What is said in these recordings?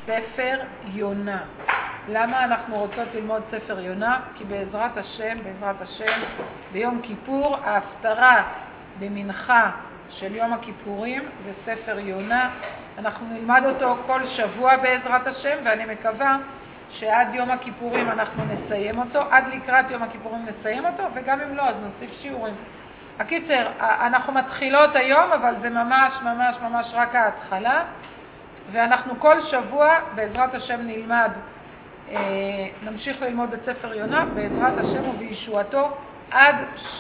ספר יונה. למה אנחנו רוצות ללמוד ספר יונה? כי בעזרת השם, ביום כיפור, ההפטרה במנחה של יום הכיפורים זה ספר יונה. אנחנו נלמד אותו כל שבוע בעזרת השם, ואני מקווה שעד יום הכיפורים אנחנו נסיים אותו, עד לקראת יום הכיפורים נסיים אותו, וגם אם לא אז נוסיף שיעורים. הקיצר, אנחנו מתחילות היום, אבל זה ממש רק ההתחלה, ואנחנו כל שבוע בעזרת השם נמשיך ללמוד את ספר יונה בעזרת השם ובישועתו עד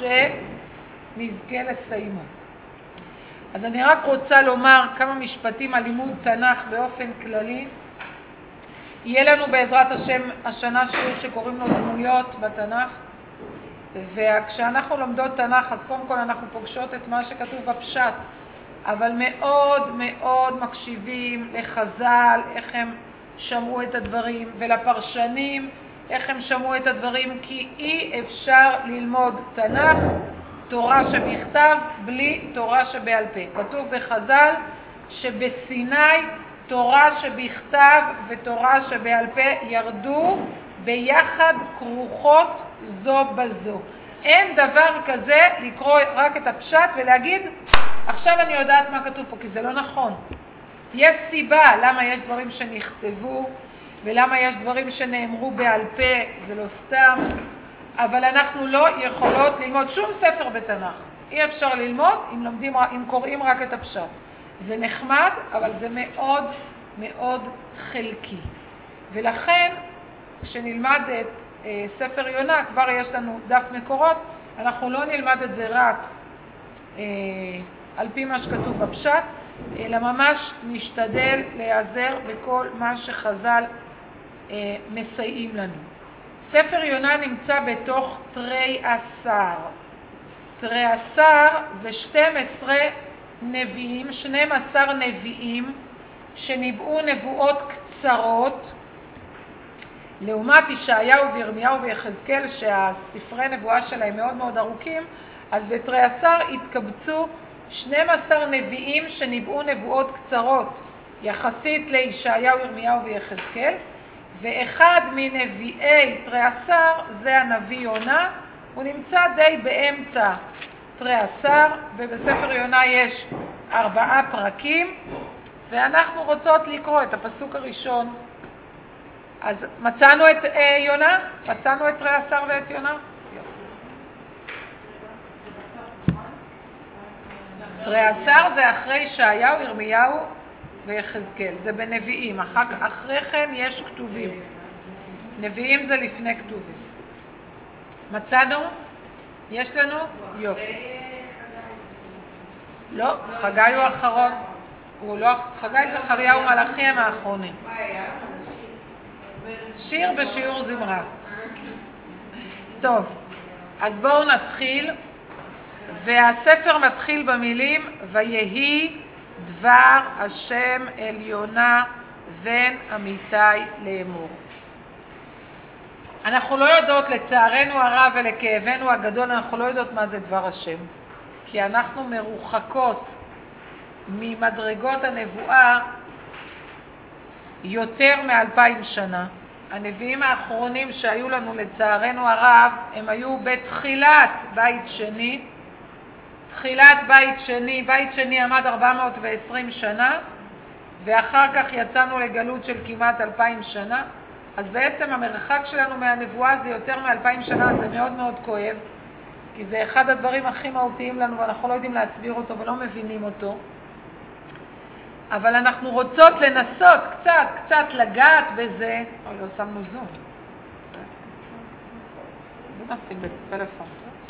שנזכה לסיימו. אז אני רק רוצה לומר כמה משפטים על לימוד תנ"ך באופן כללי. יהיה לנו בעזרת השם השנה שיעור שקוראים לו דמויות בתנ"ך, וכשאנחנו לומדות תנ"ך אז קודם כל אנחנו פוגשות את מה שכתוב בפשט, אבל מאוד מאוד מקשיבים לחז"ל, איך הם שמעו את הדברים, ולפרשנים, איך הם שמעו את הדברים, כי אי אפשר ללמוד תנ"ך, תורה שבכתב, בלי תורה שבעל פה. כתוב בחז"ל שבסיני תורה שבכתב ותורה שבעל פה ירדו ביחד כרוכות זו בזו. אין דבר כזה לקרוא רק את הפשט ולהגיד עכשיו אני יודעת מה כתוב פה, כי זה לא נכון. יש סיבה למה יש דברים שנכתבו ולמה יש דברים שנאמרו בעל פה, זה לא סתם, אבל אנחנו לא יכולות ללמוד שום ספר בתנ"ך. אי אפשר ללמוד אם קוראים רק את הפשט. זה נחמד, אבל זה מאוד מאוד חלקי. ולכן כשנלמד את ספר יונה כבר יש לנו דף מקורות, אנחנו לא נלמד את זה רק על פי מה שכתוב בפשט, אלא ממש נשתדל להיעזר בכל מה שחז"ל מסייעים לנו. ספר יונה נמצא בתוך תרי עשר. תרי עשר זה 12 נביאים שניבאו נבואות קצרות, לעומת ישעיהו וירמיהו ויחזקאל שהספרי נבואה שלהם מאוד מאוד ארוכים. אז בתרי עשר התקבצו 12 נביאים שניבאו נבואות קצרות יחסית לישעיהו, ירמיהו ויחזקאל, ואחד מנביאי תרי עשר זה הנביא יונה. הוא נמצא די באמצע תרי עשר, ובספר יונה יש 4 פרקים, ואנחנו רוצות לקרוא את הפסוק הראשון. אז מצאנו את יונה? מצאנו את תרי עשר ואת יונה? תרי עשר זה אחרי ישעיהו, ירמיהו ויחזקאל, זה בנביאים. אחרי כן יש כתובים. נביאים זה לפני כתובים. מצאנו? יש לנו? יופי. לא, חגי הוא האחרון. חגי, זכריה ומלאכי הם האחרונים. שיר בשיעור זמרה. טוב, אז בואו נתחיל. והספר מתחיל במילים ויהי דבר השם אל יונה בן אמיתי לאמור. אנחנו לא יודעות, לצערנו הרב ולכאבנו הגדול, אנחנו לא יודעות מה זה דבר השם, כי אנחנו מרוחקות ממדרגות הנבואה יותר מ2000 שנה. הנביאים האחרונים שהיו לנו לצערנו הרב הם היו בתחילת בית שני. בית שני עמד 420 שנה, ואחר כך יצאנו לגלות של כמעט 2000 שנה. אז בעצם המרחק שלנו מהנבואה זה יותר מ2000 שנה. זה מאוד מאוד כואב, כי זה אחד הדברים הכי מהותיים לנו ואנחנו לא יודעים להסביר אותו ולא מבינים אותו. אבל אנחנו רוצות לנסות קצת לגעת בזה. לא שמנו זום. בוא נפעיל בפלאפון.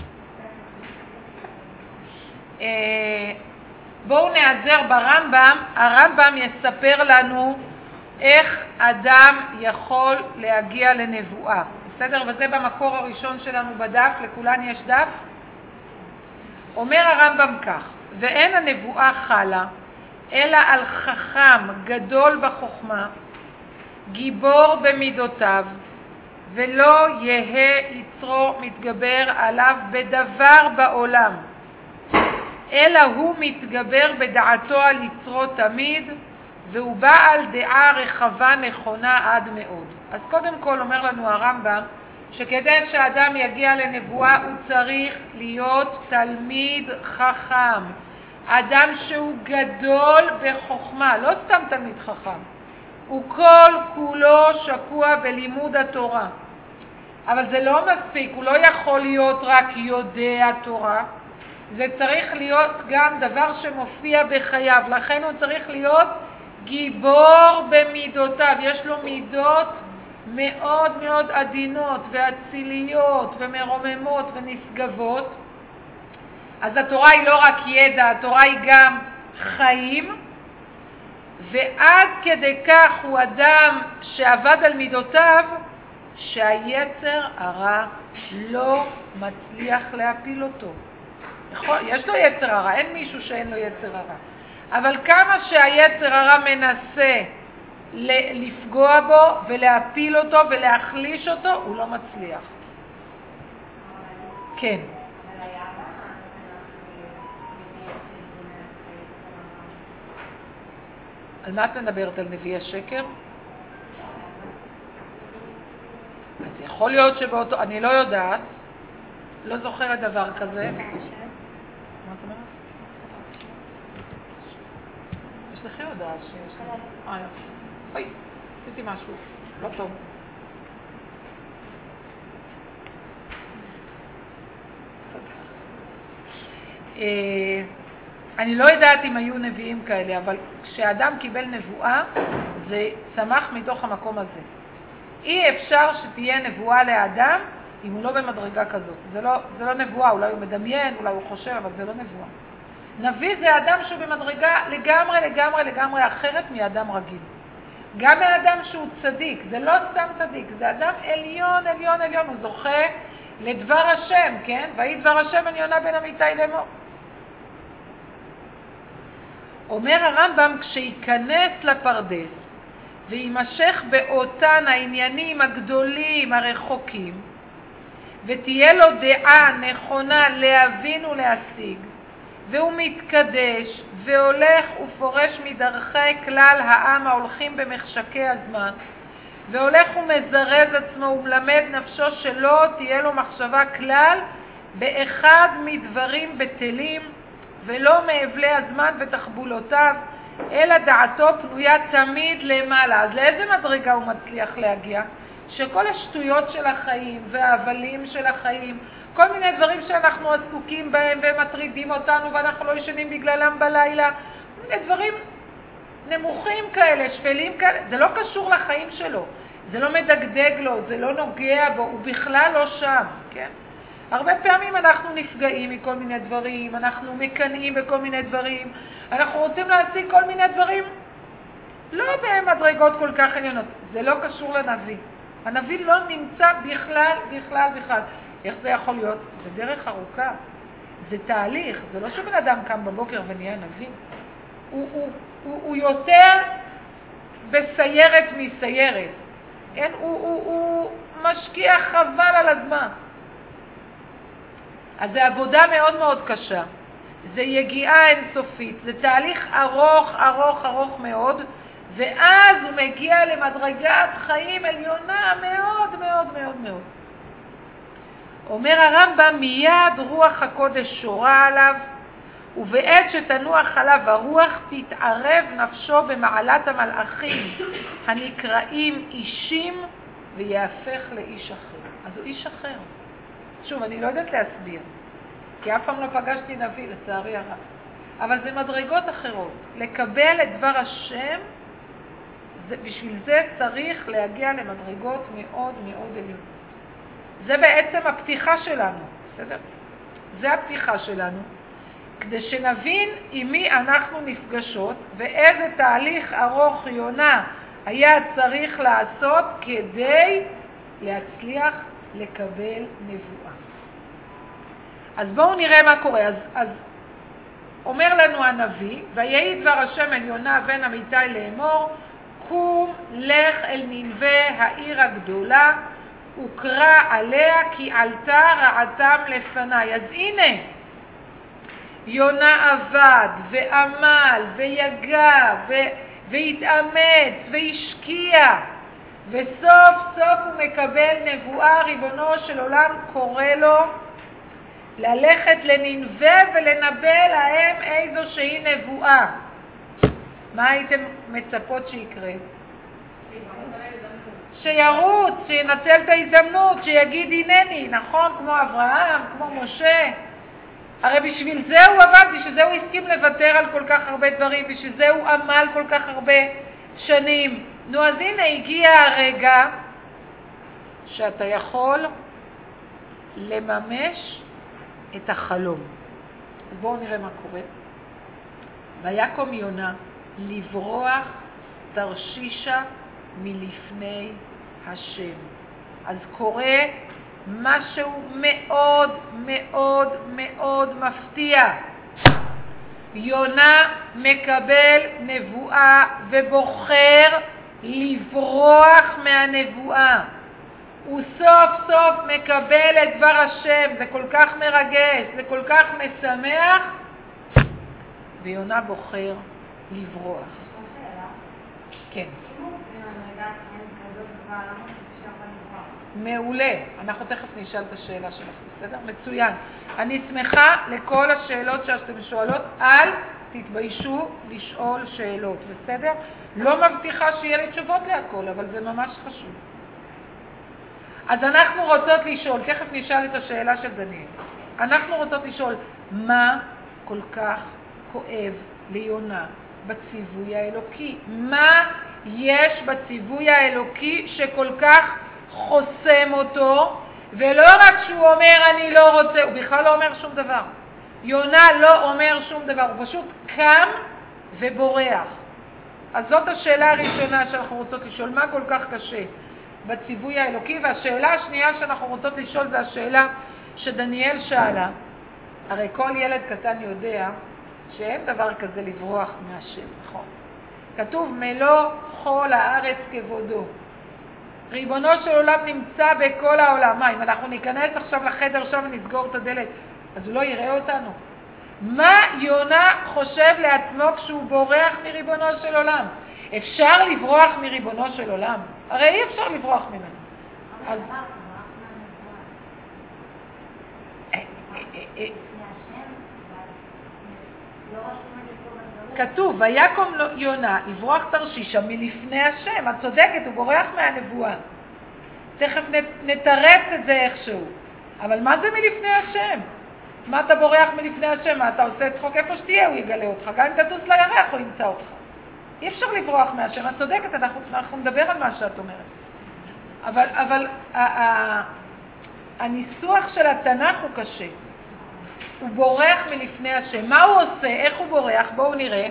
בואו נעזר ברמב"ם. הרמב"ם יספר לנו איך אדם יכול להגיע לנבואה. בסדר? וזה במקור הראשון שלנו בדף, לכולן יש דף. אומר הרמב"ם כך: ואין הנבואה חלה אלא על חכם גדול בחוכמה, גיבור במידותיו, ולא יהא יצרו מתגבר עליו בדבר בעולם, אלא הוא מתגבר בדעתו על יצרו תמיד, והוא בעל דעה רחבה נכונה עד מאוד. אז קודם כל אומר לנו הרמב"ם, שכדי שאדם יגיע לנבואה הוא צריך להיות תלמיד חכם. אדם שהוא גדול בחוכמה, לא סתם תלמיד חכם. הוא כל כולו שקוע בלימוד התורה. אבל זה לא מספיק, הוא לא יכול להיות רק יודע תורה. זה צריך להיות גם דבר שמופיע בחייו, לכן הוא צריך להיות גיבור במידותיו. יש לו מידות מאוד מאוד עדינות ואציליות ומרוממות ונשגבות. אז התורה היא לא רק ידע, התורה היא גם חיים, ועד כדי כך הוא אדם שעבד על מידותיו, שהיצר הרע לא מצליח להפיל אותו. יש לו יצר הרע, אין מישהו שאין לו יצר הרע. אבל כמה שהיצר הרע מנסה לפגוע בו ולהפיל אותו ולהחליש אותו, הוא לא מצליח. כן. על מה את מדברת? על נביאי שקר? אז יכול להיות שבאותו, אני לא יודעת, לא זוכרת דבר כזה. מה את אומרת? יש לכי הודעה שיש לי. אוי, עשיתי משהו, לא טוב. אני לא יודעת אם היו נביאים כאלה, אבל כשאדם קיבל נבואה, זה צמח מתוך המקום הזה. אי אפשר שתהיה נבואה לאדם אם הוא לא במדרגה כזאת. זה לא נבואה, אולי הוא מדמיין, אולי הוא חושב, אבל זה לא נבואה. נביא זה אדם שהוא במדרגה לגמרי אחרת מאדם רגיל. גם מאדם שהוא צדיק, זה לא סתם צדיק, זה אדם עליון, הוא זוכה לדבר השם, כן? ויהי דבר השם אני עונה בין אמיתי לאמור. אומר הרמב"ם, כשיכנס לפרדס וימשך באותן העניינים הגדולים הרחוקים, ותהיה לו דעה נכונה להבין ולהשיג, והוא מתקדש והולך ופורש מדרכי כלל העם ההולכים במחשקי הזמן, והולך ומזרז עצמו ומלמד נפשו שלא תהיה לו מחשבה כלל באחד מדברים בטלים, ולא מאבלי הזמן ותחבולותיו, אלא דעתו פנויה תמיד למעלה. אז לאיזה מדרגה הוא מצליח להגיע? שכל השטויות של החיים והאבלים של החיים, כל מיני דברים שאנחנו עסוקים בהם והם מטרידים אותנו ואנחנו לא ישנים בגללם בלילה, דברים נמוכים כאלה, שפלים כאלה, זה לא קשור לחיים שלו, זה לא מדגדג לו, זה לא נוגע בו, הוא בכלל לא שם, כן? הרבה פעמים אנחנו נפגעים מכל מיני דברים, אנחנו מקנאים בכל מיני דברים, אנחנו רוצים להשיג כל מיני דברים, לא במדרגות כל כך עליונות, זה לא קשור לנביא. הנביא לא נמצא בכלל. איך זה יכול להיות? זה דרך ארוכה, זה תהליך, זה לא שבן אדם קם בבוקר ונהיה נביא. הוא יותר בסיירת מסיירת, כן? הוא משקיע חבל על הזמן. אז זה עבודה מאוד מאוד קשה, זה יגיעה אינסופית, זה תהליך ארוך מאוד, ואז הוא מגיע למדרגת חיים עליונה מאוד. אומר הרמב"ם, מיד רוח הקודש שורה עליו, ובעת שתנוח עליו הרוח תתערב נפשו במעלת המלאכים הנקראים אישים, ויהפך לאיש אחר. אז הוא איש אחר. שוב, אני לא יודעת להסביר, כי אף פעם לא פגשתי נביא, לצערי הרב. אבל זה מדרגות אחרות. לקבל את דבר השם, בשביל זה צריך להגיע למדרגות מאוד עליונות. זה בעצם הפתיחה שלנו, בסדר? זה הפתיחה שלנו, כדי שנבין עם מי אנחנו נפגשות, ואיזה תהליך ארוך יונה היה צריך לעשות כדי להצליח לקבל נבואה. אז בואו נראה מה קורה. אז אומר לנו הנביא, ויהי דבר השם אל יונה בן אמיתי לאמור, קום לך אל נינווה העיר הגדולה, וקרא עליה כי עלתה רעתם לפניי. אז הנה, יונה עבד ועמל ויגע והתאמץ והשקיע, וסוף סוף הוא מקבל נבואה, ריבונו של עולם קורא לו ללכת לנינווה ולנבא להם איזושהי נבואה. מה הייתם מצפות שיקרה? שירוץ, שינצל את ההזדמנות, שיגיד הנני, נכון? כמו אברהם, כמו משה. הרי בשביל זה הוא עבד, בשביל זה הוא הסכים לוותר על כל כך הרבה דברים, בשביל זה הוא עמל כל כך הרבה שנים. נו, אז הנה הגיע הרגע שאתה יכול לממש את החלום. אז בואו נראה מה קורה. ויקום יונה לברוח תרשישה מלפני השם. אז קורה משהו מאוד מאוד מאוד מפתיע. יונה מקבל נבואה ובוחר לברוח מהנבואה. הוא סוף סוף מקבל את דבר השם. זה כל כך מרגש, זה כל כך משמח, ויונה בוחר לברוח. כן. מעולה. אנחנו תכף נשאל את השאלה שלך, בסדר? מצוין. אני שמחה לכל השאלות שאתם שואלות. אל תתביישו לשאול שאלות, בסדר? לא מבטיחה שיהיה לי תשובות להכל, אבל זה ממש חשוב. אז אנחנו רוצות לשאול, תכף נשאל את השאלה של דניאל. אנחנו רוצות לשאול, מה כל כך כואב ליונה בציווי האלוקי? מה יש בציווי האלוקי שכל כך חוסם אותו? ולא רק שהוא אומר אני לא רוצה, הוא בכלל לא אומר שום דבר. יונה לא אומר שום דבר, הוא פשוט קם ובורח. אז זאת השאלה הראשונה שאנחנו רוצות לשאול, מה כל כך קשה בציווי האלוקי? והשאלה השנייה שאנחנו רוצות לשאול זה השאלה שדניאל שאלה. הרי כל ילד קטן יודע שאין דבר כזה לברוח מהשם, נכון? כתוב מלוא כל הארץ כבודו. ריבונו של עולם נמצא בכל העולם. מה, אם אנחנו ניכנס עכשיו לחדר שם ונסגור את הדלת, אז הוא לא יראה אותנו? מה יונה חושב לעצמו כשהוא בורח מריבונו של עולם? אפשר לברוח מריבונו של עולם? הרי אי אפשר לברוח ממנו. אז כתוב, ויקום יונה לברוח תרשישה מלפני השם. את צודקת, הוא בורח מהנבואה. תכף נתרץ את זה איכשהו. אבל מה זה מלפני השם? מה אתה בורח מלפני השם? מה אתה עושה צחוק? איפה שתהיה הוא יגלה אותך. גם אם תטוס לירח הוא ימצא אותך. אי אפשר לברוח מהשם. את צודקת, אנחנו נדבר על מה שאת אומרת. אבל הניסוח של התנ"ך הוא קשה. הוא בורח מלפני השם. מה הוא עושה? איך הוא בורח? בואו נראה.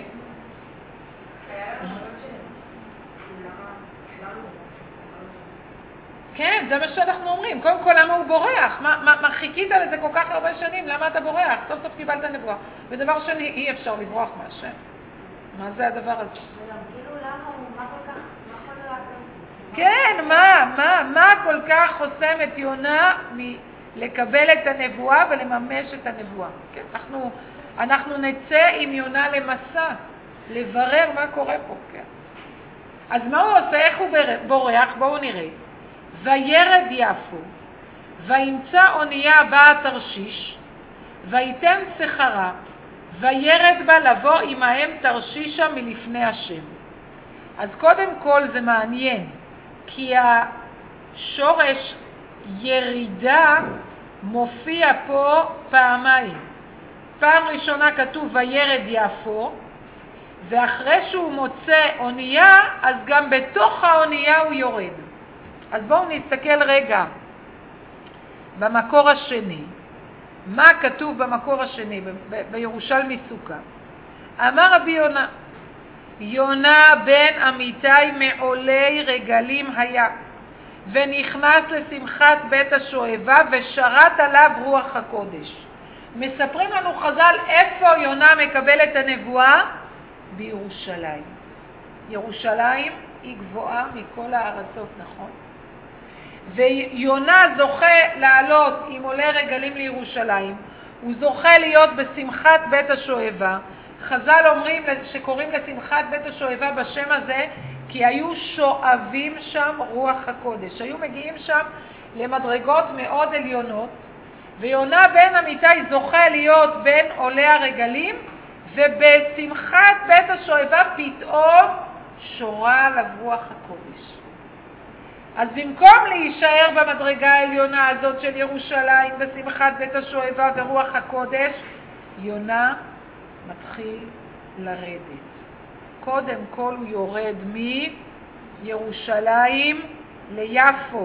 כן, זה מה שאנחנו אומרים. קודם כל, למה הוא בורח? מה חיכית לזה כל כך הרבה שנים? למה אתה בורח? סוף סוף קיבלת נבואה. ודבר שני, אי אפשר לברוח מהשם. מה זה הדבר הזה? כאילו למה הוא, מה כל כך, מה כל כך? כן, מה כל כך חוסם את יונה לקבל את הנבואה ולממש את הנבואה? כן, אנחנו נצא עם יונה למסע, לברר מה קורה פה, כן. אז מה הוא עושה? איך הוא בורח? בואו נראה. וירד יפו, וימצא אונייה באה תרשיש, ויתן סחרה, וירד בה לבוא עמהם תרשישה מלפני השם. אז קודם כל זה מעניין, כי השורש ירידה מופיע פה פעמיים. פעם ראשונה כתוב וירד יפו, ואחרי שהוא מוצא אונייה, אז גם בתוך האונייה הוא יורד. אז בואו נסתכל רגע במקור השני. מה כתוב במקור השני, בירושלמי סוכה? אמר רבי יונה, יונה בן אמיתי מעולי רגלים היה, ונכנס לשמחת בית השואבה ושרת עליו רוח הקודש. מספרים לנו חז"ל איפה יונה מקבל את הנבואה? בירושלים. ירושלים היא גבוהה מכל הארצות, נכון? ויונה זוכה לעלות עם עולי רגלים לירושלים, הוא זוכה להיות בשמחת בית השואבה, חז"ל אומרים שקוראים לשמחת בית השואבה בשם הזה, כי היו שואבים שם רוח הקודש. היו מגיעים שם למדרגות מאוד עליונות, ויונה בן אמיתי זוכה להיות בין עולי הרגלים, ובשמחת בית השואבה פתאום שורה עליו רוח הקודש. אז במקום להישאר במדרגה העליונה הזאת של ירושלים, בשמחת בית השואבה ורוח הקודש, יונה מתחיל לרדת. קודם כל הוא יורד מירושלים ליפו.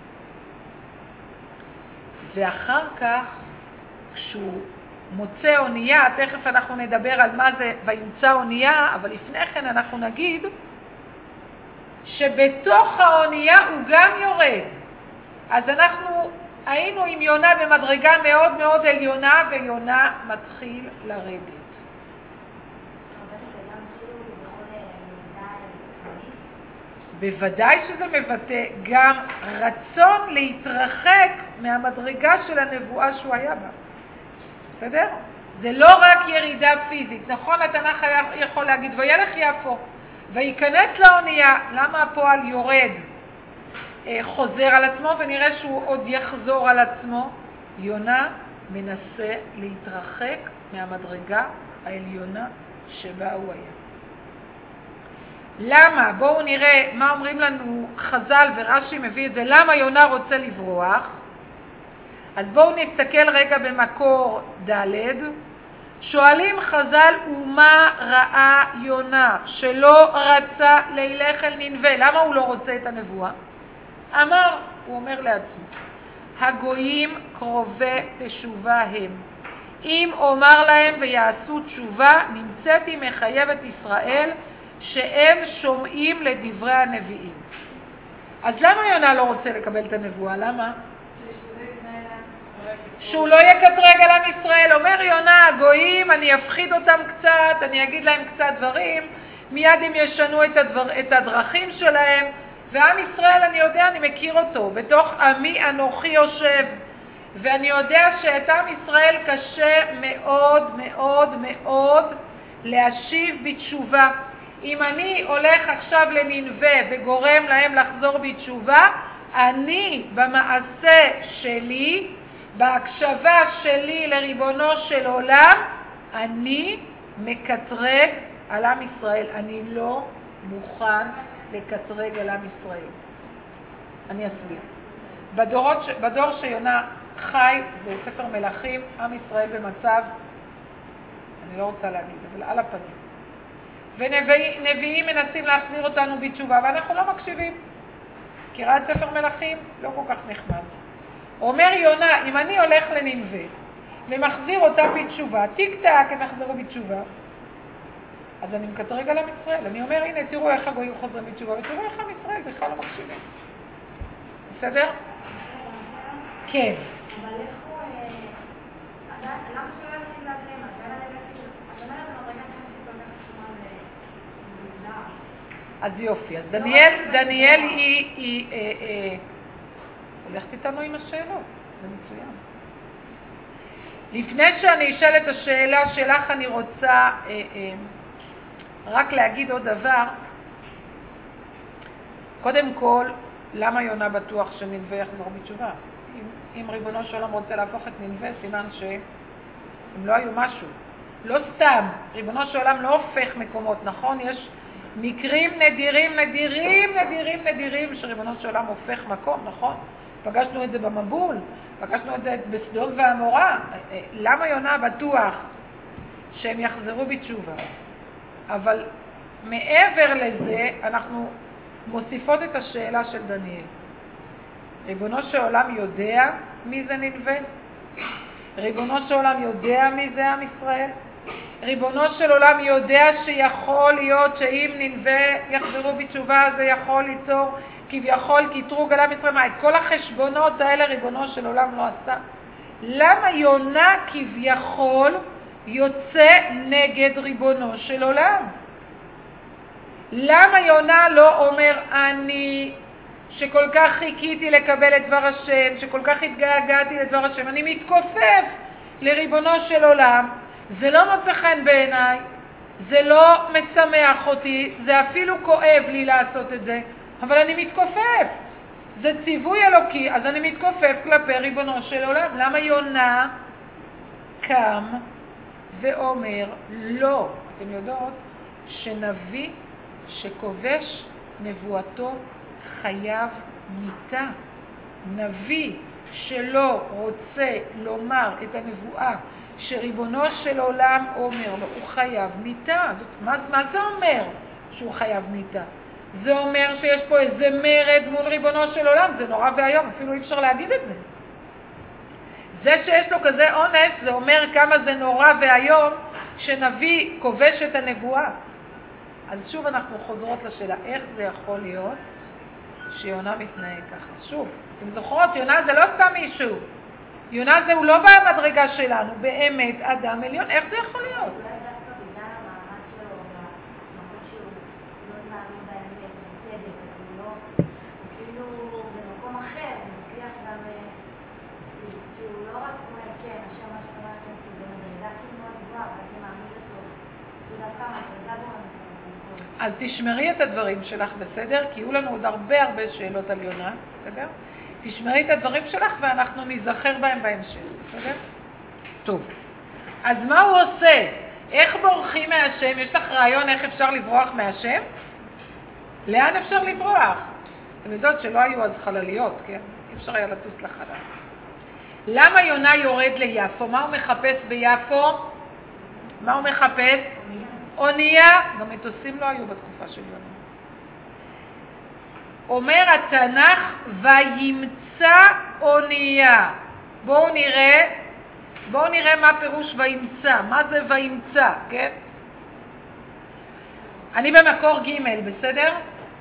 ואחר כך, כשהוא מוצא אונייה, תכף אנחנו נדבר על מה זה וימצא אונייה, אבל לפני כן אנחנו נגיד שבתוך האונייה הוא גם יורד. אז אנחנו היינו עם יונה במדרגה מאוד מאוד עליונה, ויונה מתחיל לרדת. בוודאי שזה מבטא גם רצון להתרחק מהמדרגה של הנבואה שהוא היה בה. בסדר? זה לא רק ירידה פיזית. נכון, התנ"ך יכול להגיד, וילך יפו, וייכנס לאונייה. למה הפועל יורד, חוזר על עצמו, ונראה שהוא עוד יחזור על עצמו? יונה מנסה להתרחק מהמדרגה העליונה שבה הוא היה. למה? בואו נראה מה אומרים לנו חז"ל, ורש"י מביא את זה, למה יונה רוצה לברוח. אז בואו נסתכל רגע במקור ד'. שואלים חז"ל, ומה ראה יונה שלא רצה לילך אל נינווה? למה הוא לא רוצה את הנבואה? הוא אומר לעצמו, הגויים קרובי תשובה הם. אם אומר להם ויעשו תשובה, נמצאתי מחייבת ישראל שהם שומעים לדברי הנביאים. אז למה יונה לא רוצה לקבל את הנבואה? למה? שהוא לא יקטרג על עם ישראל. אומר יונה, הגויים, אני אפחיד אותם קצת, אני אגיד להם קצת דברים, מיד הם ישנו את הדרכים שלהם, ועם ישראל, אני יודע, אני מכיר אותו, בתוך עמי אנוכי יושב, ואני יודע שאת עם ישראל קשה מאוד מאוד מאוד להשיב בתשובה. אם אני הולך עכשיו לנינווה וגורם להם לחזור בתשובה, אני במעשה שלי, בהקשבה שלי לריבונו של עולם, אני מקטרג על עם ישראל. אני לא מוכן לקטרג על עם ישראל. אני אסביר. בדור שיונה חי, בספר מלכים, עם ישראל במצב, אני לא רוצה להגיד, אבל על הפנים. ונביאים מנסים להחזיר אותנו בתשובה, ואנחנו לא מקשיבים. קראת ספר מלכים? לא כל כך נחמד. אומר יונה, אם אני הולך לנינווה ומחזיר אותם בתשובה, טיק טק הם יחזרו בתשובה, אז אני מקטרג על עם ישראל. אני אומר, הנה, תראו איך הגויים חוזרים בתשובה, ותראו איך עם ישראל בכלל לא מקשיבים. בסדר? כן. אבל איך הוא... למה שלא ילכים להקרים? אז אין עליהם אפילו... אז אומרת, המדרגה יחסית כל כך חשומה ומוגדר. אז יופי. אז דניאל היא הולכת איתנו עם השאלות. זה מצוין. לפני שאני אשאל את השאלה שלך, אני רוצה רק להגיד עוד דבר. קודם כל, למה יונה בטוח שנינווה יחזור בתשובה? אם ריבונו של עולם רוצה להפוך את נינווה, סימן שהם לא היו משהו. לא סתם, ריבונו של עולם לא הופך מקומות, נכון? יש מקרים נדירים שריבונו של עולם הופך מקום, נכון? פגשנו את זה במבול, פגשנו את זה בסדום ועמורה. למה יונה בטוח שהם יחזרו בתשובה? אבל מעבר לזה, אנחנו מוסיפות את השאלה של דניאל. ריבונו של עולם יודע מי זה נינווה? ריבונו של עולם יודע מי זה עם ישראל? ריבונו של עולם יודע שיכול להיות שאם נינווה יחזרו בתשובה, זה יכול ליצור כביכול קטרוג על עם ישראל? מה, את כל החשבונות האלה ריבונו של עולם לא עשה? למה יונה כביכול יוצא נגד ריבונו של עולם? למה יונה לא אומר אני שכל כך חיכיתי לקבל את דבר השם, שכל כך התגעגעתי לדבר השם, אני מתכופף לריבונו של עולם, זה לא מוצא חן בעיניי, זה לא משמח אותי, זה אפילו כואב לי לעשות את זה, אבל אני מתכופף. זה ציווי אלוקי, אז אני מתכופף כלפי ריבונו של עולם. למה יונה קם ואומר לא? אתם יודעות שנביא שכובש נבואתו חייב מיתה. נביא שלא רוצה לומר את הנבואה שריבונו של עולם אומר לו, הוא חייב מיתה. מה זה אומר שהוא חייב מיתה? זה אומר שיש פה איזה מרד מול ריבונו של עולם, זה נורא והיום, אפילו אי אפשר להגיד את זה. זה שיש לו כזה עונש, זה אומר כמה זה נורא והיום שנביא כובש את הנבואה. אז שוב אנחנו חוזרות לשאלה, איך זה יכול להיות שיונה מתנהג ככה? שוב, אתם זוכרות, יונה זה לא סתם מישהו. יונה זה הוא לא במדרגה שלנו, באמת אדם עליון, איך זה יכול להיות? אולי דווקא בגלל המעמד שלו, והמקום שהוא לא מאמין באמת, בצדק, אז הוא כאילו במקום אחר, הוא מצליח גם, שהוא לא רק אומר, כן, השם מה שאתה אומר לכם, זה מדרגה כאילו מאוד גבוהה, אבל זה מאמין לטוב. זה דווקא מדרגה גורמת לטוב. אז תשמרי את הדברים שלך, בסדר? כי יהיו לנו עוד הרבה שאלות על יונה, בסדר? תשמרי את הדברים שלך ואנחנו נזכר בהם בהמשך, בסדר? טוב. אז מה הוא עושה? איך בורחים מהשם? יש לך רעיון איך אפשר לברוח מהשם? לאן אפשר לברוח? אתם יודעות שלא היו אז חלליות, כן? אי אפשר היה לטוס לחלל. למה יונה יורד ליפו? מה הוא מחפש ביפו? מה הוא מחפש? אונייה. גם מטוסים לא היו בתקופה של יונה. אומר התנ"ך, וימצא אונייה. בואו נראה מה פירוש וימצא. מה זה וימצא, כן? אני במקור ג', בסדר?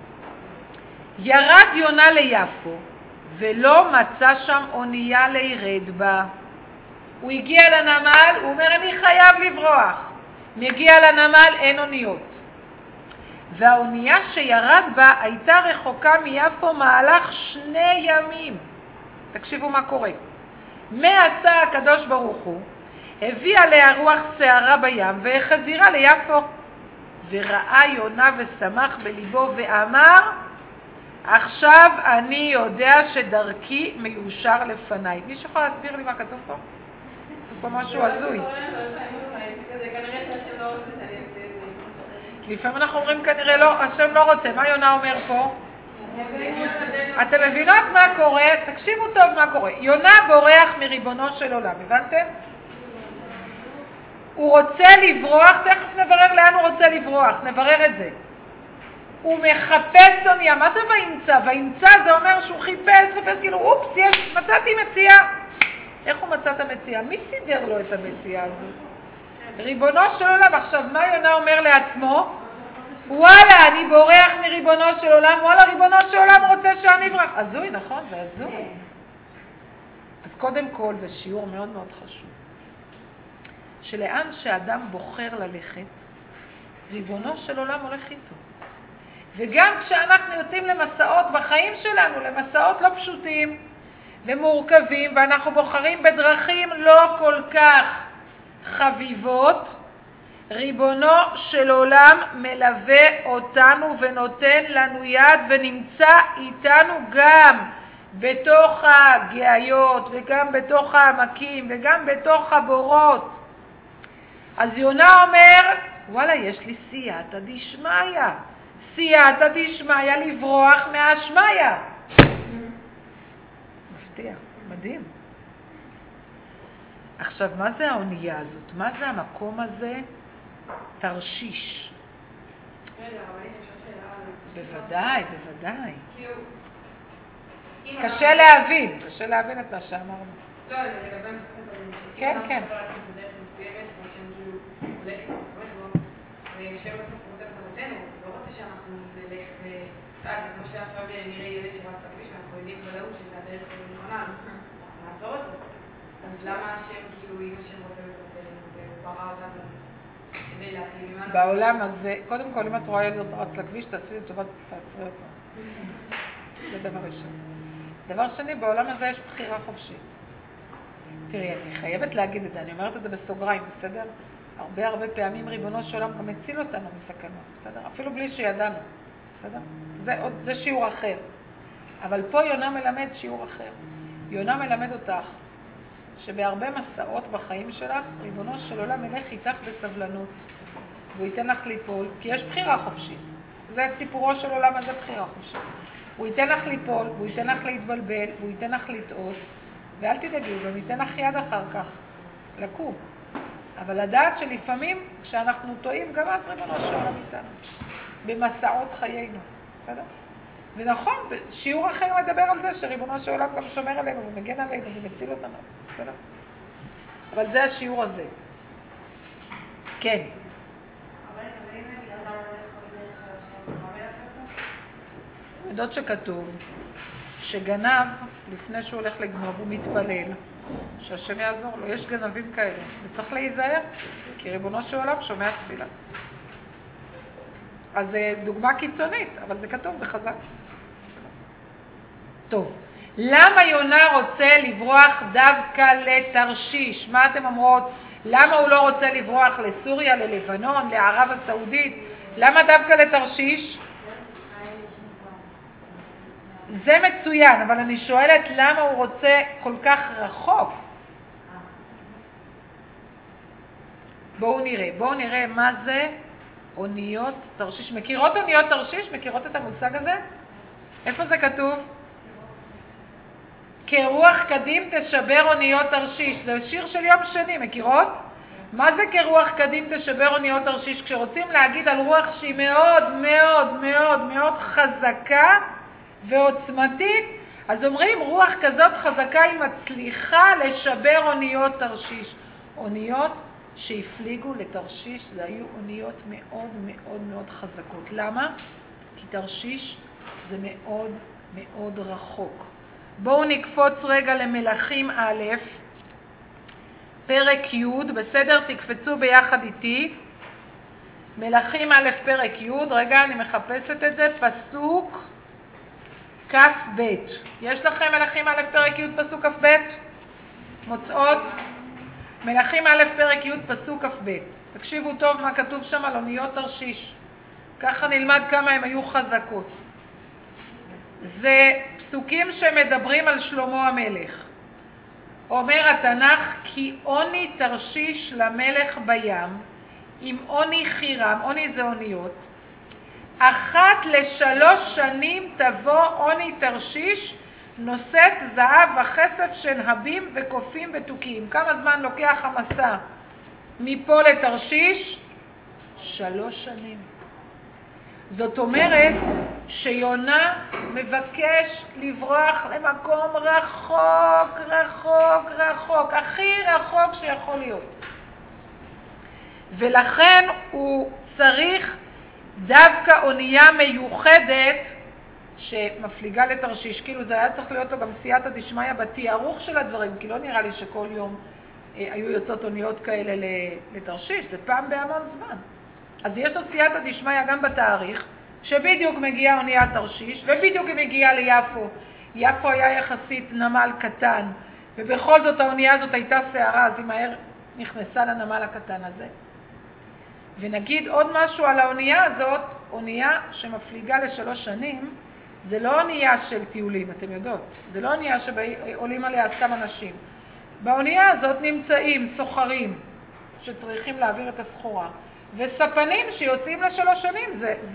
ירד יונה ליפו, ולא מצא שם אונייה לירד בה. הוא הגיע לנמל, הוא אומר, אני חייב לברוח. מגיע לנמל, אין אוניות. והאונייה שירד בה הייתה רחוקה מיפו מהלך 2 ימים. תקשיבו מה קורה. מה עשה הקדוש ברוך הוא? הביא עליה רוח שערה בים והחזירה ליפו. וראה יונה ושמח בליבו ואמר, עכשיו אני יודע שדרכי מיושר לפניי. מי שיכול להסביר לי מה כתוב פה? כתוב פה משהו הזוי. כנראה שהשם לא רוצה שאני אעשה את זה. לפעמים אנחנו אומרים כנראה לא, השם לא רוצה. מה יונה אומר פה? אתם מבינות מה קורה? תקשיבו טוב מה קורה. יונה בורח מריבונו של עולם, הבנתם? הוא רוצה לברוח, תכף נברר לאן הוא רוצה לברוח, נברר את זה. הוא מחפש אונייה, מה זה וימצא? וימצא זה אומר שהוא חיפש, כאילו אופס, מצאתי מציאה. איך הוא מצא את המציאה? מי סידר לו את המציאה הזאת? ריבונו של עולם. עכשיו, מה יונה אומר לעצמו? וואלה, אני בורח מריבונו של עולם, וואלה, ריבונו של עולם רוצה שאני אברח. הזוי, נכון? זה הזוי. אז קודם כל, זה שיעור מאוד מאוד חשוב. שלאן שאדם בוחר ללכת, ריבונו של עולם הולך איתו. וגם כשאנחנו יוצאים למסעות בחיים שלנו, למסעות לא פשוטים ומורכבים, ואנחנו בוחרים בדרכים לא כל כך חביבות, ריבונו של עולם מלווה אותנו ונותן לנו יד ונמצא איתנו גם בתוך הגאיות וגם בתוך העמקים וגם בתוך הבורות. אז יונה אומר, וואלה, יש לי סייעתא דשמיא. סייעתא דשמיא לברוח מהשמיא. מפתיע, מדהים. עכשיו, מה זה האונייה הזאת? מה זה המקום הזה? תרשיש. בוודאי, בוודאי. קשה להבין את מה שאמרנו. לא, לגבי כן, כן. ושם בסוף רוצה בטובתנו, לא רוצה שאנחנו נלך וצעד, כמו שעכשיו נראה ילד שרץ בכביש, ואנחנו יודעים בוודאות שזה הדרך נכונה, אנחנו נעצור אותו. אז למה השם, כאילו, אם השם רוצה בטובתנו, וברא אותנו כדי להטיל עמנו? בעולם הזה, קודם כל, אם את רואה ילד רץ לכביש, תעשי את טובה, תעצרי אותו. זה דבר ראשון. דבר שני, בעולם הזה יש בחירה חופשית. תראי, אני חייבת להגיד את זה, אני אומרת את זה בסוגריים, בסדר? הרבה פעמים ריבונו של עולם גם מציל אותנו מסכנות, בסדר? אפילו בלי שידענו, בסדר? זה שיעור אחר. אבל פה יונה מלמד שיעור אחר. יונה מלמד אותך שבהרבה מסעות בחיים שלך, ריבונו של עולם ילך איתך בסבלנות, והוא ייתן לך ליפול, כי יש בחירה חופשית. זה סיפורו של עולם הזה, בחירה חופשית. הוא ייתן לך ליפול, והוא ייתן לך להתבלבל, והוא ייתן לך לטעות, ואל תדאגי, הוא גם ייתן לך יד אחר כך לקום. אבל לדעת שלפעמים, כשאנחנו טועים, גם אז ריבונו של עולם איתנו, במסעות חיינו, בסדר? ונכון, שיעור אחר מדבר על זה, שריבונו של עולם גם שומר עלינו, ומגן עלינו, ומציל אותנו, בסדר? אבל זה השיעור הזה. כן. יודעות שכתוב שגנב, לפני שהוא הולך לגנוב, הוא מתפלל, שהשם יעזור לו. יש גנבים כאלה, וצריך להיזהר, כי ריבונו של עולם שומע תפילה. אז זה דוגמה קיצונית, אבל זה כתוב בחז"ל. טוב, למה יונה רוצה לברוח דווקא לתרשיש? מה אתם אומרות? למה הוא לא רוצה לברוח לסוריה, ללבנון, לערב הסעודית? למה דווקא לתרשיש? זה מצוין, אבל אני שואלת למה הוא רוצה כל כך רחוק. בואו נראה מה זה אוניות תרשיש. מכירות אוניות תרשיש? מכירות את המושג הזה? איפה זה כתוב? כרוח קדים תשבר אוניות תרשיש. זה שיר של יום שני, מכירות? מה זה כרוח קדים תשבר אוניות תרשיש? כשרוצים להגיד על רוח שהיא מאוד מאוד מאוד מאוד חזקה ועוצמתית, אז אומרים רוח כזאת חזקה היא מצליחה לשבר אוניות תרשיש. אוניות שהפליגו לתרשיש זה היו אוניות מאוד מאוד מאוד חזקות. למה? כי תרשיש זה מאוד מאוד רחוק. בואו נקפוץ רגע למלכים א', פרק י', בסדר? תקפצו ביחד איתי. מלכים א', פרק י', רגע אני מחפשת את זה, פסוק כ"ב. יש לכם מלכים א', פרק י', פסוק כ"ב? מוצאות? מלכים א', פרק י', פסוק כ"ב. תקשיבו טוב מה כתוב שם על אוניות תרשיש. ככה נלמד כמה הם היו חזקות. זה פסוקים שמדברים על שלמה המלך. אומר התנ"ך, כי עוני תרשיש למלך בים, עם עוני חירם, עוני זה אוניות, 1 ל3 שנים תבוא עוני תרשיש, נושאת זהב וכסף שנהבים וקופים ותוקים. כמה זמן לוקח המסע מפה לתרשיש? 3 שנים. זאת אומרת שיונה מבקש לברוח למקום רחוק, רחוק, רחוק, הכי רחוק שיכול להיות. ולכן הוא צריך דווקא אונייה מיוחדת שמפליגה לתרשיש. כאילו זה היה צריך להיות לו גם סייעתא דשמיא בתיארוך של הדברים, כי לא נראה לי שכל יום היו יוצאות אוניות כאלה לתרשיש, זה פעם בהמון זמן. אז יש לו סייעתא דשמיא גם בתאריך, שבדיוק מגיעה אוניית תרשיש, ובדיוק היא מגיעה ליפו. יפו היה יחסית נמל קטן, ובכל זאת האונייה הזאת הייתה שערה, אז היא מהר נכנסה לנמל הקטן הזה. ונגיד עוד משהו על האונייה הזאת, אונייה שמפליגה ל3 שנים, זה לא אונייה של טיולים, אתם יודעות. זה לא אונייה שעולים עליה סתם אנשים. באונייה הזאת נמצאים סוחרים שצריכים להעביר את הסחורה, וספנים שיוצאים ל3 שנים.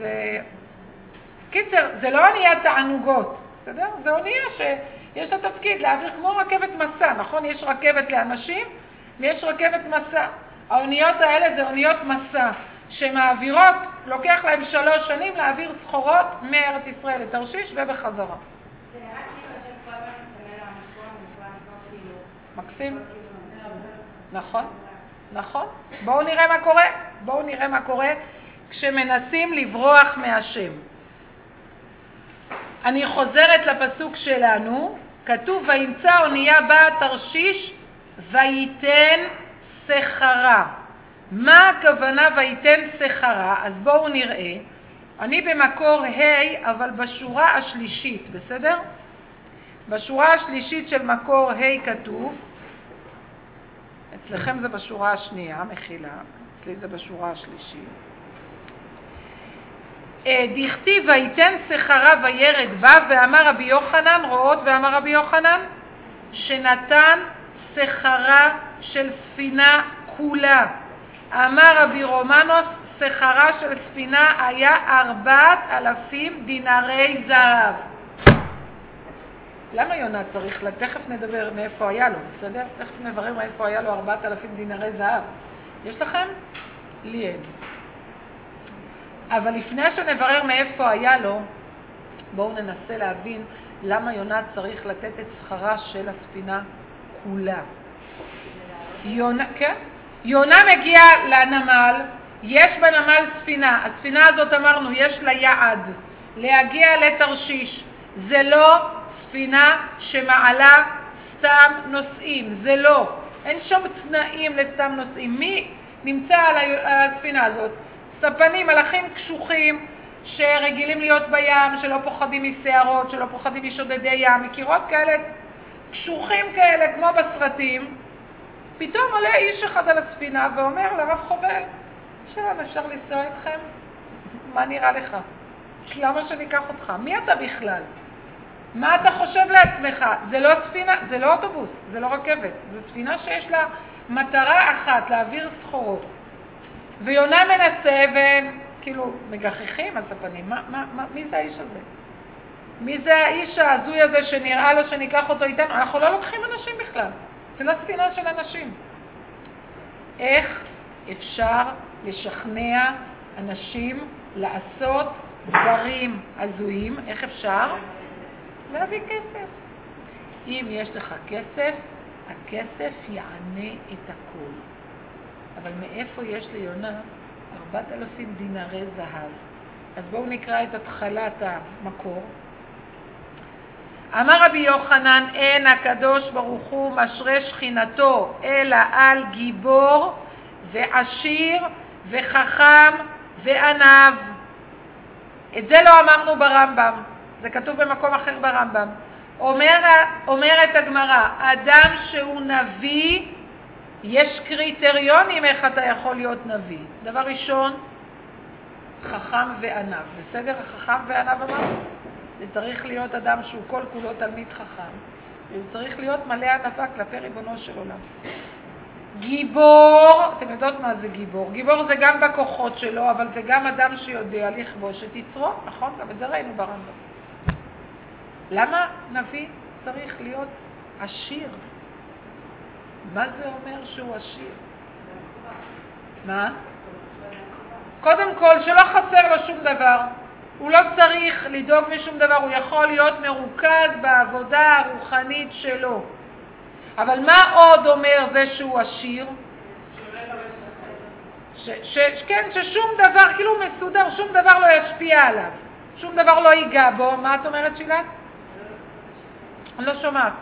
קיצר, זה לא אוניית תענוגות, בסדר? זה אונייה שיש לה תפקיד להעביר כמו רכבת מסע, נכון? יש רכבת לאנשים ויש רכבת מסע. האוניות האלה זה אוניות מסע שמעבירות, לוקח להם 3 שנים להעביר סחורות מארץ ישראל לתרשיש ובחזרה. זה נראה כאילו השם כל הזמן מסתכל על המקום, נקרא לעשות כאילו... מקסים? נכון, נכון. בואו נראה מה קורה כשמנסים לברוח מהשם. אני חוזרת לפסוק שלנו, כתוב וימצא אונייה באה תרשיש וייתן סחרה. מה הכוונה וייתן סחרה? אז בואו נראה. אני במקור ה' אבל בשורה השלישית, בסדר? בשורה השלישית של מקור ה' כתוב, אצלכם זה בשורה השנייה, מחילה. אצלי זה בשורה השלישית. דכתיב ויתן שכרה וירד בה, ואמר רבי יוחנן, רואות ואמר רבי יוחנן, שנתן שכרה של ספינה כולה. אמר רבי רומנוס, שכרה של ספינה היה 4,000 דינרי זהב. למה יונה צריך? תכף נדבר מאיפה היה לו, בסדר? תכף נברר מאיפה היה לו 4,000 דינרי זהב. יש לכם? לי אין. אבל לפני שנברר מאיפה היה לו, בואו ננסה להבין למה יונה צריך לתת את שכרה של הספינה כולה. יונה, כן? יונה מגיע לנמל, יש בנמל ספינה. הספינה הזאת אמרנו, יש לה יעד, להגיע לתרשיש. זה לא ספינה שמעלה סתם נוסעים, זה לא. אין שם תנאים לסתם נוסעים. מי נמצא על הספינה הזאת? ספנים, מלאכים קשוחים שרגילים להיות בים, שלא פוחדים מסערות, שלא פוחדים משודדי ים, מכירות כאלה, קשוחים כאלה כמו בסרטים. פתאום עולה איש אחד על הספינה ואומר לרב חובל, שלום, אפשר לנסוע אתכם? מה נראה לך? למה שניקח אותך? מי אתה בכלל? מה אתה חושב לעצמך? זה לא ספינה, זה לא אוטובוס, זה לא רכבת, זו ספינה שיש לה מטרה אחת, להעביר סחורות. ויונה מנסה וכאילו מגחכים הספנים, מי זה האיש הזה? מי זה האיש ההזוי הזה שנראה לו שניקח אותו איתנו? אנחנו לא לוקחים אנשים בכלל, זה לא ספינה של אנשים. איך אפשר לשכנע אנשים לעשות דברים הזויים? איך אפשר? להביא כסף. אם יש לך כסף, הכסף יענה את הכל. אבל מאיפה יש ליונה 4,000 דינרי זהב? אז בואו נקרא את התחלת המקור. אמר רבי יוחנן, אין הקדוש ברוך הוא משרה שכינתו אלא על גיבור ועשיר וחכם וענב. את זה לא אמרנו ברמב"ם, זה כתוב במקום אחר ברמב"ם. אומרת הגמרא, אדם שהוא נביא, יש קריטריונים איך אתה יכול להיות נביא. דבר ראשון, חכם וענב. בסדר? החכם וענב אמרנו? זה צריך להיות אדם שהוא כל כולו תלמיד חכם. הוא צריך להיות מלא ענווה כלפי ריבונו של עולם. גיבור, אתם יודעות מה זה גיבור? גיבור זה גם בכוחות שלו, אבל זה גם אדם שיודע לכבוש את יצרו, נכון? גם את זה ראינו ברמב"ם. למה נביא צריך להיות עשיר? מה זה אומר שהוא עשיר? מה? קודם כל, שלא חסר לו שום דבר. הוא לא צריך לדאוג משום דבר, הוא יכול להיות מרוכז בעבודה הרוחנית שלו. אבל מה עוד אומר זה שהוא עשיר? כן, ששום דבר, כאילו הוא מסודר, שום דבר לא ישפיע עליו. שום דבר לא ייגע בו. מה את אומרת, שילת? אני לא שומעת.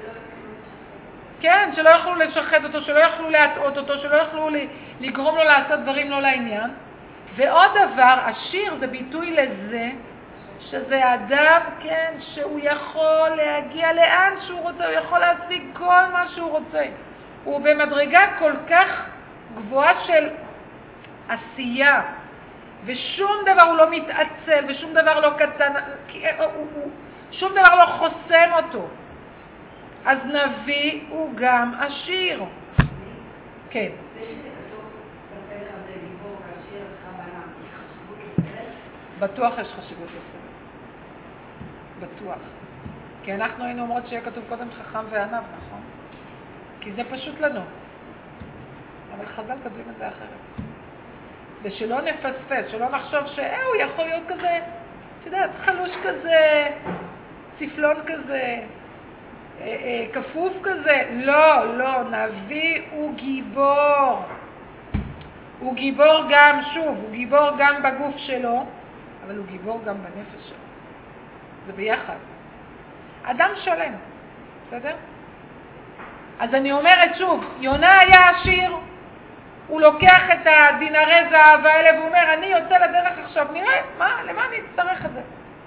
כן, שלא יכלו לשחד אותו, שלא יכלו להטעות אותו, שלא יכלו לגרום לו לעשות דברים לא לעניין. ועוד דבר, עשיר זה ביטוי לזה, שזה אדם, כן, שהוא יכול להגיע לאן שהוא רוצה, הוא יכול להשיג כל מה שהוא רוצה. הוא במדרגה כל כך גבוהה של עשייה, ושום דבר הוא לא מתעצל, ושום דבר לא קטן, שום דבר לא חוסם אותו. אז נביא הוא גם עשיר. כן. זה שזה כתוב בפרק הזה, גיבור ועשיר וחבנה, יש חשיבות לסרט? בטוח יש חשיבות לסרט. בטוח. כי אנחנו היינו אומרות שיהיה כתוב קודם חכם וענב, נכון? כי זה פשוט לנו. אבל חז"ל כותבים את זה אחרת. ושלא נפספס, שלא נחשוב שהוא יכול להיות כזה, אתה יודע, חלוש כזה, צפלון כזה, כפוף כזה. לא, לא, נביא הוא גיבור. הוא גיבור גם, שוב, הוא גיבור גם בגוף שלו, אבל הוא גיבור גם בנפש שלו. זה ביחד. אדם שלם, בסדר? אז אני אומרת שוב, יונה היה עשיר, הוא לוקח את הדינרי זהב האלה ואומר, אני יוצא לדרך עכשיו, נראה, למה אני אצטרך את זה?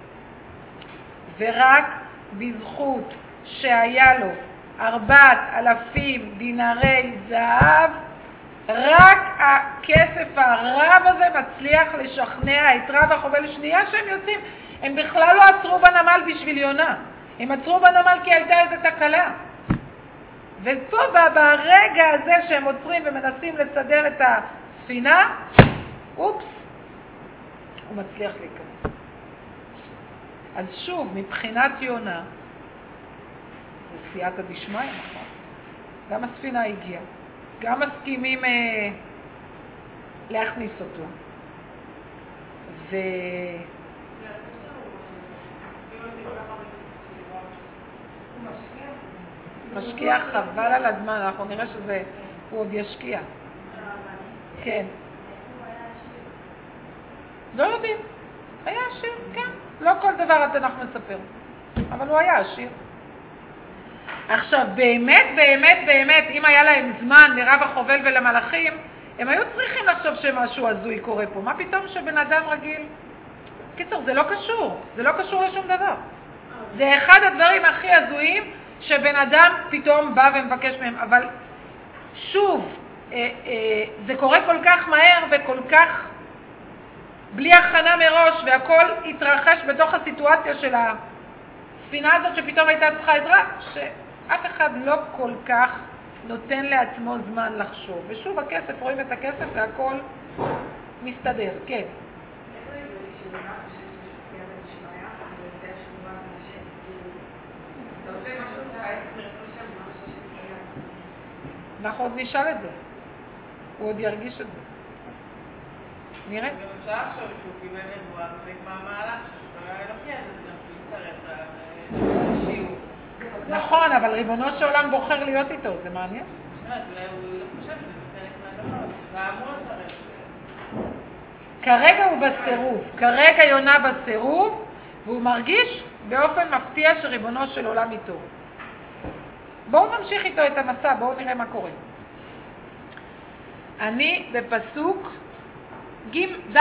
ורק בזכות שהיה לו 4,000 דינרי זהב, רק הכסף הרב הזה מצליח לשכנע את רב החובל. שנייה שהם יוצאים, הם בכלל לא עצרו בנמל בשביל יונה. הם עצרו בנמל כי הייתה איזו תקלה. ופה ברגע הזה שהם עוצרים ומנסים לסדר את הספינה, אופס, הוא מצליח להיכנס. אז שוב, מבחינת יונה, זה סייעתא דשמיא, נכון? גם הספינה הגיעה. גם מסכימים להכניס אותו. משקיע חבל על הזמן, אנחנו נראה שזה, הוא עוד ישקיע. כן. לא יודעים. היה עשיר, כן. לא כל דבר התנ"ך מספר. אבל הוא היה עשיר. עכשיו, באמת, באמת, באמת, אם היה להם זמן לרב החובל ולמלאכים, הם היו צריכים לחשוב שמשהו הזוי קורה פה. מה פתאום שבן אדם רגיל? קיצור, זה לא קשור. זה לא קשור לשום דבר. זה אחד הדברים הכי הזויים שבן אדם פתאום בא ומבקש מהם. אבל שוב, זה קורה כל כך מהר וכל כך בלי הכנה מראש, והכל התרחש בתוך הסיטואציה של הספינה הזאת שפתאום הייתה צריכה עזרה, שאף אחד לא כל כך נותן לעצמו זמן לחשוב. ושוב, הכסף, רואים את הכסף והכל מסתדר. כן. איך זה הגיוני שבנה חושב שיש סייעתא דשמיא, אבל יודע שהוא בא מהשם? אתה עושה משהו, אתה ההפך מרצון השם, מה חושב שמסייע? אנחנו עוד נשאל את זה. הוא עוד ירגיש את זה. נראה. גם אפשר לחשוב שהוא קיבל נבואה וחלק מהמהלך שהוא היה אלוקי, אז זה גם להצטרף לשיעור. נכון, אבל ריבונו של עולם בוחר להיות איתו, זה מעניין. אולי הוא לא חושב שזה חלק מהדבר, זה אמור לצרף. כרגע הוא בסירוב, כרגע יונה בסירוב, והוא מרגיש באופן מפתיע שריבונו של עולם איתו. בואו נמשיך איתו את המסע, בואו נראה מה קורה. אני בפסוק ד'.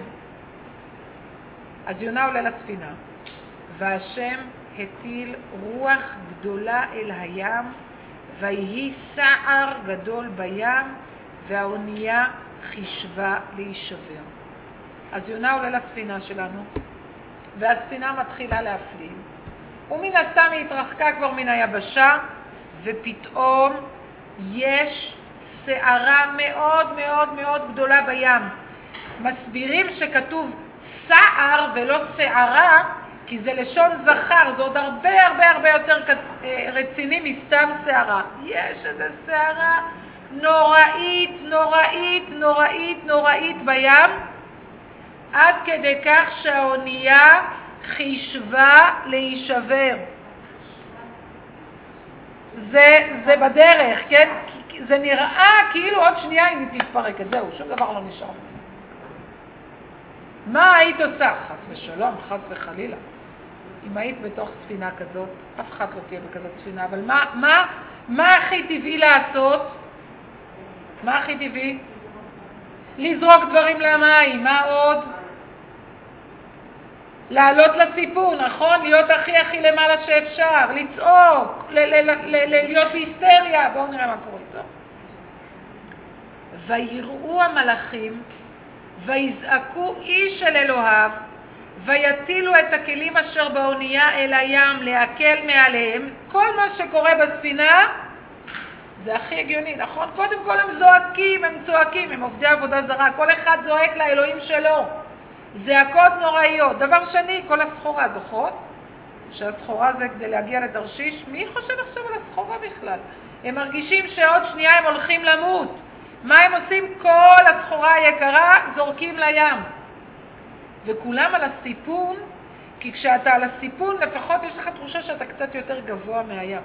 אז יונה עולה לספינה, והשם הטיל רוח גדולה אל הים, ויהי סער גדול בים, והאונייה חישבה להישבר. אז יונה עולה לספינה שלנו, והספינה מתחילה להפליג, ומן הסתם היא התרחקה כבר מן היבשה, ופתאום יש סערה מאוד מאוד מאוד גדולה בים. מסבירים שכתוב סער ולא סערה, כי זה לשון זכר, זה עוד הרבה הרבה הרבה יותר רציני מסתם סערה. יש איזו סערה נוראית, נוראית, נוראית, נוראית בים, עד כדי כך שהאונייה חישבה להישבר. זה בדרך, כן? זה נראה כאילו עוד שנייה היא מתפרקת, זהו, שום דבר לא נשאר. מה היית עושה? חס ושלום, חס וחלילה. אם היית בתוך ספינה כזאת, אף אחד לא תהיה בכזאת ספינה, אבל מה הכי טבעי לעשות? מה הכי טבעי? לזרוק דברים למים, מה עוד? לעלות לסיפון, נכון? להיות הכי למעלה שאפשר, לצעוק, להיות בהיסטריה. בואו נראה מה קורה איתו. ויראו המלאכים, ויזעקו איש אל אלוהיו, ויטילו את הכלים אשר באונייה אל הים להקל מעליהם. כל מה שקורה בספינה זה הכי הגיוני, נכון? קודם כל הם זועקים, הם צועקים, הם עובדי עבודה זרה, כל אחד זועק לאלוהים שלו. זעקות נוראיות. דבר שני, כל הסחורה, זוכרות? שהסחורה זה כדי להגיע לתרשיש. מי חושב עכשיו על הסחורה בכלל? הם מרגישים שעוד שנייה הם הולכים למות. מה הם עושים? כל הסחורה היקרה זורקים לים. וכולם על הסיפון, כי כשאתה על הסיפון לפחות יש לך תחושה שאתה קצת יותר גבוה מהים.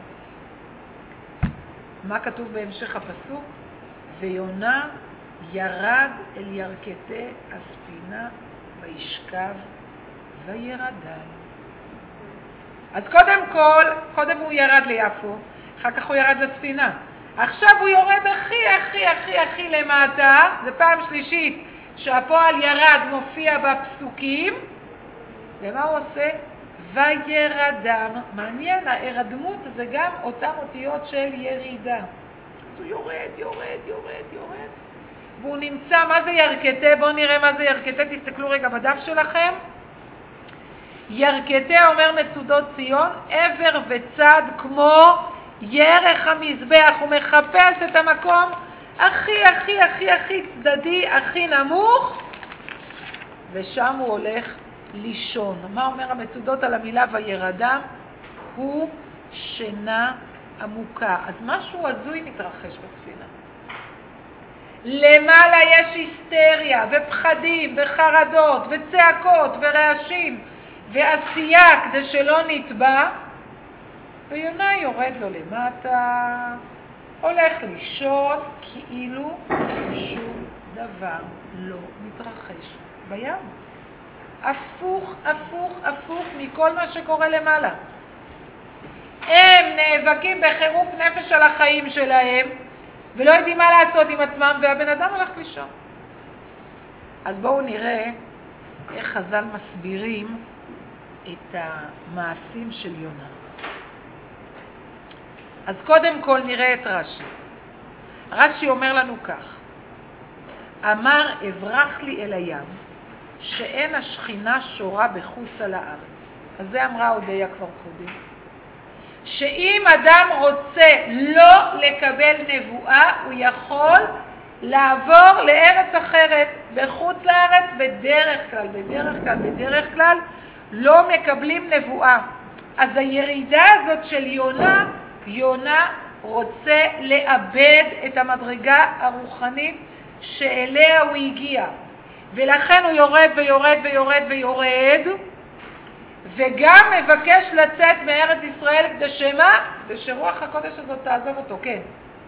מה כתוב בהמשך הפסוק? ויונה ירד אל ירכתי הספינה וישכב וירדם. אז קודם הוא ירד ליפו, אחר כך הוא ירד לספינה. עכשיו הוא יורד הכי למטה, זה פעם שלישית שהפועל ירד מופיע בפסוקים. ומה הוא עושה? וירדם. מעניין, ההרדמות זה גם אותם אותיות של ירידה. אז הוא יורד, והוא נמצא, מה זה ירכתי? בואו נראה מה זה ירכתי, תסתכלו רגע בדף שלכם. ירכתי אומר מצודות ציון, עבר וצד כמו ירך המזבח, הוא מחפש את המקום הכי צדדי, הכי נמוך, ושם הוא הולך לישון. מה אומר המצודות על המילה וירדם? הוא שינה עמוקה. אז משהו הזוי מתרחש בספינה. למעלה יש היסטריה ופחדים וחרדות וצעקות ורעשים ועשייה כדי שלא נטבע, ויונה יורד לו למטה, הולך לישון, כאילו שום דבר לא מתרחש בים. הפוך מכל מה שקורה למעלה. הם נאבקים בחירוף נפש על החיים שלהם, ולא יודעים מה לעשות עם עצמם, והבן אדם הולך לישון. אז בואו נראה איך חז"ל מסבירים את המעשים של יונה. אז קודם כל נראה את רש"י. רש"י אומר לנו כך: אמר אברח לי אל הים, שאין השכינה שורה בחוץ על הארץ. אז זה אמרה הודיה כבר קודם. שאם אדם רוצה לא לקבל נבואה, הוא יכול לעבור לארץ אחרת, בחוץ לארץ, בדרך כלל לא מקבלים נבואה. אז הירידה הזאת של יונה רוצה לאבד את המדרגה הרוחנית שאליה הוא הגיע. ולכן הוא יורד, וגם מבקש לצאת מארץ ישראל כדי שמה? כדי שרוח הקודש הזאת תעזוב אותו, כן.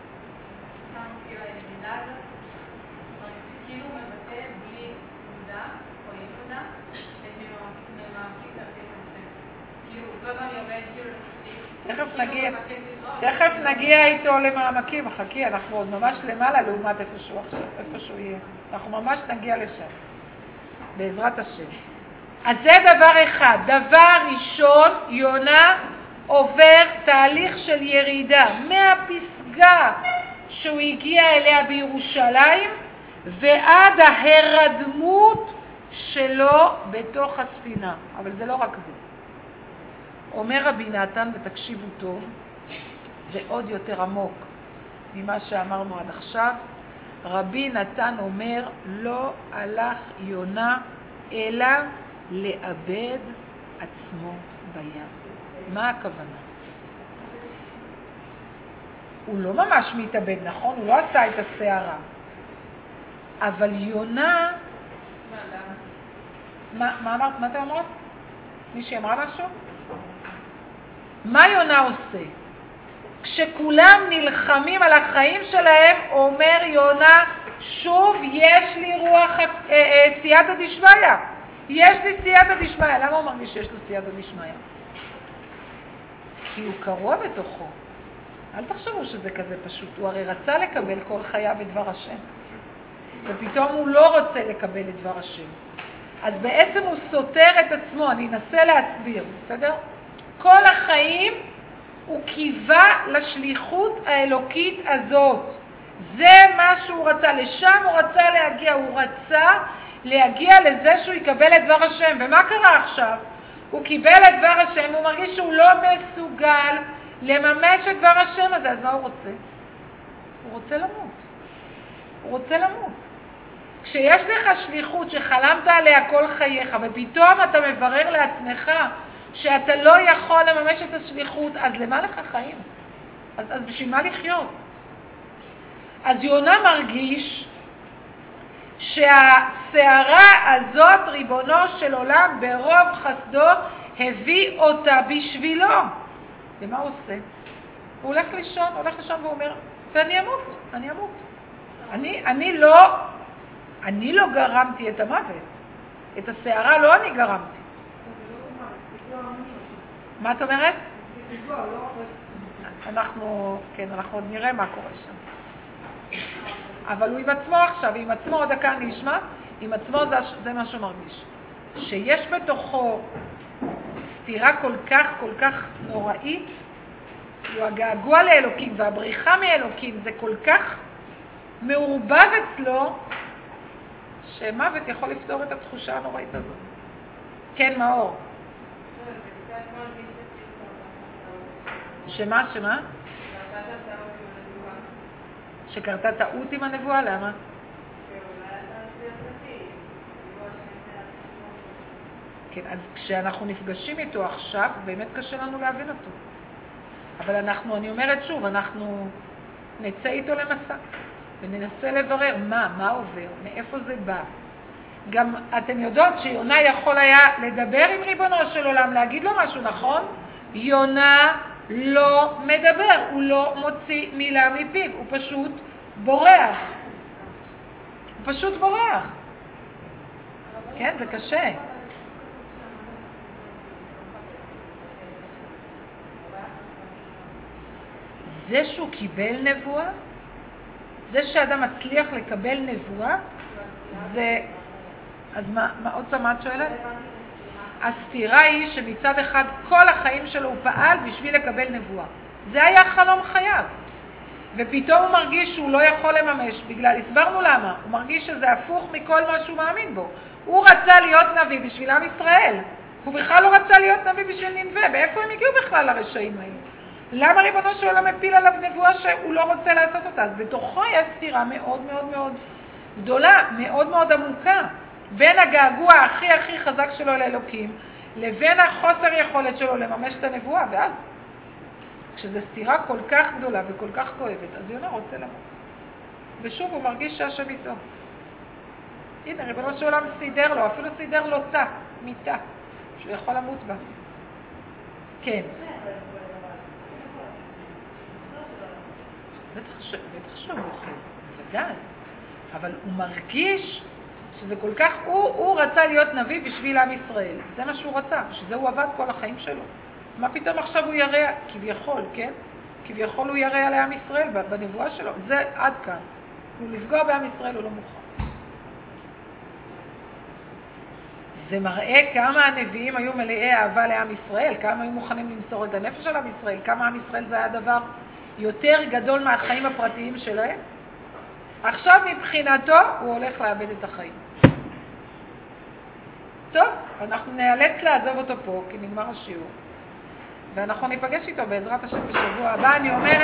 כאילו מבטא בלי מודע או ילודה את ממעמקים דרכי השם. כאילו אותו אדם יורד כאילו תכף נגיע איתו למעמקים, חכי, אנחנו עוד ממש למעלה לעומת איפה שהוא יהיה. אנחנו ממש נגיע לשם, בעזרת השם. אז זה דבר אחד. דבר ראשון, יונה עובר תהליך של ירידה מהפסגה שהוא הגיע אליה בירושלים ועד ההרדמות שלו בתוך הספינה. אבל זה לא רק זה. אומר רבי נתן, ותקשיבו טוב, זה עוד יותר עמוק ממה שאמרנו עד עכשיו. רבי נתן אומר, לא הלך יונה אלא לאבד עצמו בים. מה הכוונה? הוא לא ממש מתאבד, נכון? הוא לא עשה את הסערה. אבל יונה... מה אמרת? מה אתם אמרת? מישהי אמרה משהו? מה יונה עושה? כשכולם נלחמים על החיים שלהם, אומר יונה, שוב יש לי רוח סייעתא דשמיא. יש לי סייעתא דשמיא. למה הוא מרגיש שיש לו סייעתא דשמיא? כי הוא קרוע בתוכו. אל תחשבו שזה כזה פשוט. הוא הרי רצה לקבל כל חייו את דבר השם. ופתאום הוא לא רוצה לקבל את דבר השם. אז בעצם הוא סותר את עצמו. אני אנסה להסביר, בסדר? כל החיים הוא קיווה לשליחות האלוקית הזאת. זה מה שהוא רצה. לשם הוא רצה להגיע. הוא רצה להגיע לזה שהוא יקבל את דבר השם. ומה קרה עכשיו? הוא קיבל את דבר השם, הוא מרגיש שהוא לא מסוגל לממש את דבר השם הזה. אז מה הוא רוצה? הוא רוצה למות. הוא רוצה למות. כשיש לך שליחות שחלמת עליה כל חייך, ופתאום אתה מברר לעצמך שאתה לא יכול לממש את השליחות, אז למה לך חיים? אז בשביל מה לחיות? אז יונה מרגיש שהסערה הזאת, ריבונו של עולם, ברוב חסדו, הביא אותה בשבילו. ומה הוא עושה? הוא הולך לישון והוא אומר, ואני אמות. אני לא גרמתי את המוות. את הסערה לא אני גרמתי. מה את אומרת? אנחנו עוד נראה מה קורה שם. אבל הוא עם עצמו עכשיו, עם עצמו עוד דקה נשמע, עם עצמו זה מה שהוא מרגיש. שיש בתוכו סתירה כל כך נוראית, הגעגוע לאלוקים והבריחה מאלוקים זה כל כך מעורבב אצלו, שמוות יכול לפתור את התחושה הנוראית הזאת. כן, מאור. זה קצת מרגיש את שמה? קרתה טעות עם הנבואה. שקרתה טעות עם הנבואה? למה? שאולי אתה מסביר פרטי, נבואה שנמצא לעצמו. כן, אז כשאנחנו נפגשים איתו עכשיו, באמת קשה לנו להבין אותו. אבל אני אומרת שוב, אנחנו נצא איתו למסע, וננסה לברר מה עובר, מאיפה זה בא. גם אתם יודעות שיונה יכול היה לדבר עם ריבונו של עולם, להגיד לו משהו, נכון? יונה לא מדבר, הוא לא מוציא מילה מפיו, הוא פשוט בורח. הוא פשוט בורח. כן, זה קשה. זה שהוא קיבל נבואה, זה שאדם מצליח לקבל נבואה, זה... אז מה עוד פעם את שואלת? הסתירה היא שמצד אחד כל החיים שלו הוא פעל בשביל לקבל נבואה. זה היה חלום חייו. ופתאום הוא מרגיש שהוא לא יכול לממש, הסברנו למה. הוא מרגיש שזה הפוך מכל מה שהוא מאמין בו. הוא רצה להיות נביא בשביל עם ישראל. הוא בכלל לא רצה להיות נביא בשביל ננבא. באיפה הם הגיעו בכלל לרשעים האלה? למה ריבונו של עולם מפיל עליו נבואה שהוא לא רוצה לעשות אותה? אז בתוכו יש סתירה מאוד מאוד מאוד גדולה, מאוד מאוד עמוקה, בין הגעגוע הכי חזק שלו לאלוקים, לבין החוסר יכולת שלו לממש את הנבואה. ואז, כשזו סתירה כל כך גדולה וכל כך כואבת, אז יונה רוצה למות. ושוב הוא מרגיש שהשם איתו. הנה, ריבונו של עולם סידר לו, אפילו סידר לו מיטה, שהוא יכול למות בה. כן. בטח שהוא אוכל, בוודאי. אבל הוא מרגיש שזה כל כך, הוא רצה להיות נביא בשביל עם ישראל. זה מה שהוא רצה, שזה הוא עבד כל החיים שלו. אז מה פתאום עכשיו הוא יראה, כביכול, כן? כביכול הוא יראה על עם ישראל בנבואה שלו. זה עד כאן. הוא לפגוע בעם ישראל, הוא לא מוכן. זה מראה כמה הנביאים היו מלאי אהבה לעם ישראל, כמה היו מוכנים למסור את הנפש על עם ישראל, כמה עם ישראל זה היה דבר יותר גדול מהחיים הפרטיים שלהם. עכשיו מבחינתו הוא הולך לאבד את החיים. טוב, אנחנו נאלץ לעזוב אותו פה, כי נגמר השיעור. ואנחנו ניפגש איתו בעזרת השם בשבוע הבא. אני אומרת,